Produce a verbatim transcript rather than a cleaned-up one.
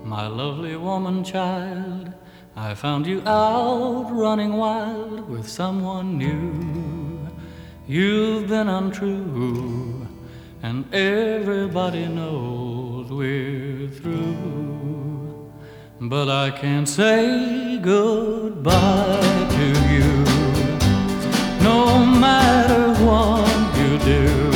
my lovely woman child. I found you out running wild with someone new. You've been untrue, and everybody knows we're through. But I can't say goodbye to you, no matter what you do.